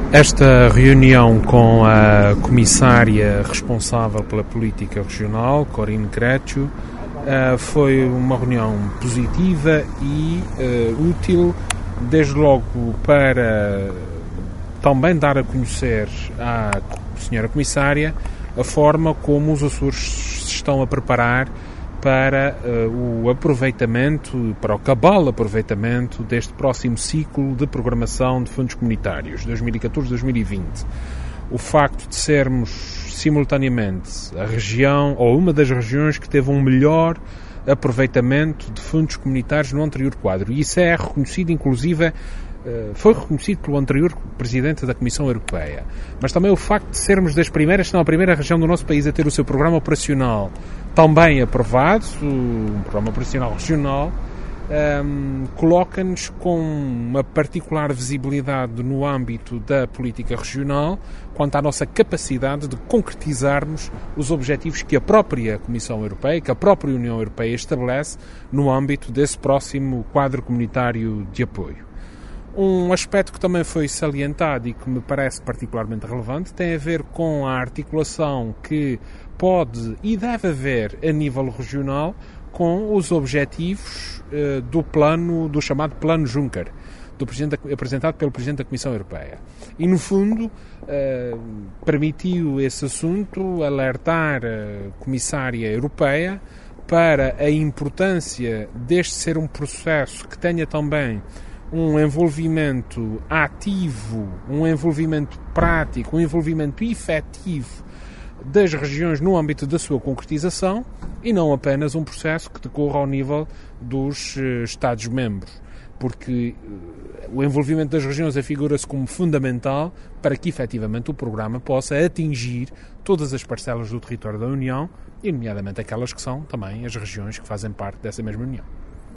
Esta reunião com a comissária responsável pela política regional, Corinne Crețu, foi uma reunião positiva e útil, desde logo para também dar a conhecer à senhora comissária a forma como os Açores se estão a preparar para o aproveitamento, para o cabal aproveitamento deste próximo ciclo de programação de fundos comunitários, 2014-2020. O facto de sermos simultaneamente a região, ou uma das regiões que teve um melhor aproveitamento de fundos comunitários no anterior quadro, e isso é reconhecido, inclusive, foi reconhecido pelo anterior Presidente da Comissão Europeia, mas também o facto de sermos das primeiras, se não a primeira região do nosso país a ter o seu programa operacional também aprovado, um programa operacional regional, coloca-nos com uma particular visibilidade no âmbito da política regional quanto à nossa capacidade de concretizarmos os objetivos que a própria Comissão Europeia, que a própria União Europeia estabelece no âmbito desse próximo quadro comunitário de apoio. Um aspecto que também foi salientado e que me parece particularmente relevante tem a ver com a articulação que pode e deve haver a nível regional com os objetivos do chamado Plano Juncker, apresentado pelo Presidente da Comissão Europeia. E, no fundo, permitiu esse assunto alertar a Comissária Europeia para a importância deste ser um processo que tenha também um envolvimento ativo, um envolvimento prático, um envolvimento efetivo das regiões no âmbito da sua concretização e não apenas um processo que decorra ao nível dos Estados-membros, porque o envolvimento das regiões afigura-se como fundamental para que efetivamente o programa possa atingir todas as parcelas do território da União, e nomeadamente aquelas que são também as regiões que fazem parte dessa mesma União.